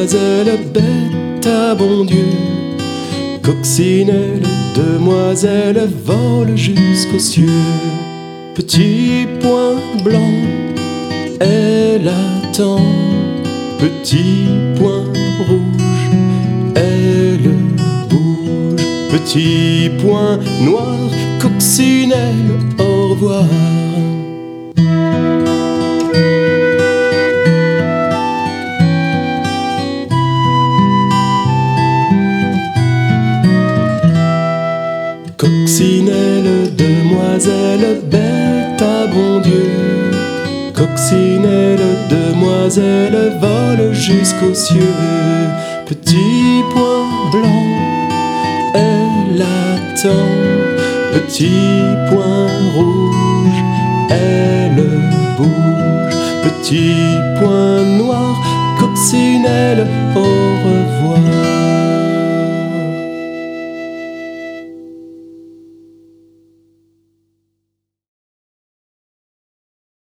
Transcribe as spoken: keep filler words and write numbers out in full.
demoiselle bête à bon Dieu. Coccinelle, demoiselle, vole jusqu'aux cieux. Petit point blanc, elle attend. Petit point rouge, elle bouge. Petit point noir, coccinelle, au revoir. Coccinelle, demoiselle, bête à bon Dieu. Coccinelle, demoiselle, vole jusqu'aux cieux. Petit point blanc, elle attend. Petit point rouge, elle bouge. Petit point noir, coccinelle, au revoir.